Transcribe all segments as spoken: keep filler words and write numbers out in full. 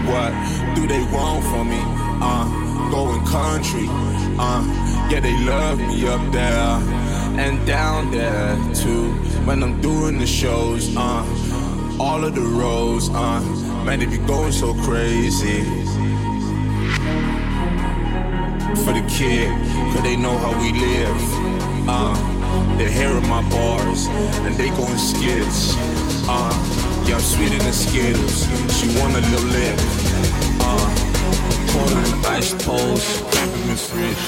What do they want from me? Uh, going country. Uh, yeah, they love me up there and down there too. When I'm doing the shows, uh, all of the roads, uh, man, they be going so crazy. For the kid, cause they know how we live. Uh, they're hearing my bars and they going skits. Uh, yeah, I'm sweeter than Skittles. She want a little lip. Uh, corner and ice poles, Miss Rich.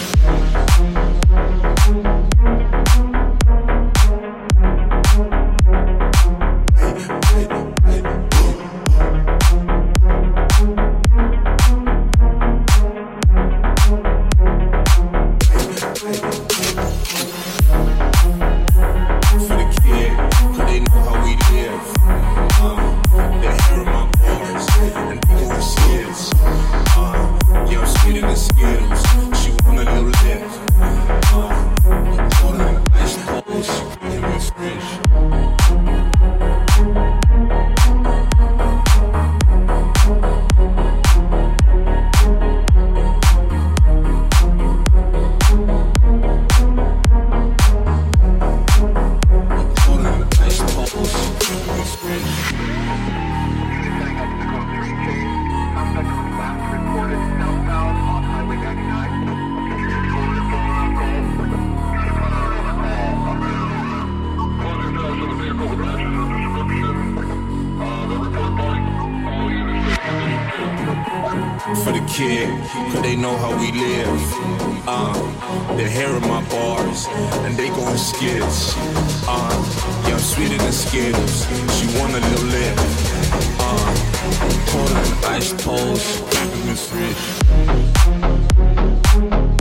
For the kid, cause they know how we live. Uh, they're hearing my bars and they going skits. Uh, yeah, I'm sweeter than Skittles. She want a little lip. Uh, corner and ice poles, Miss Rich.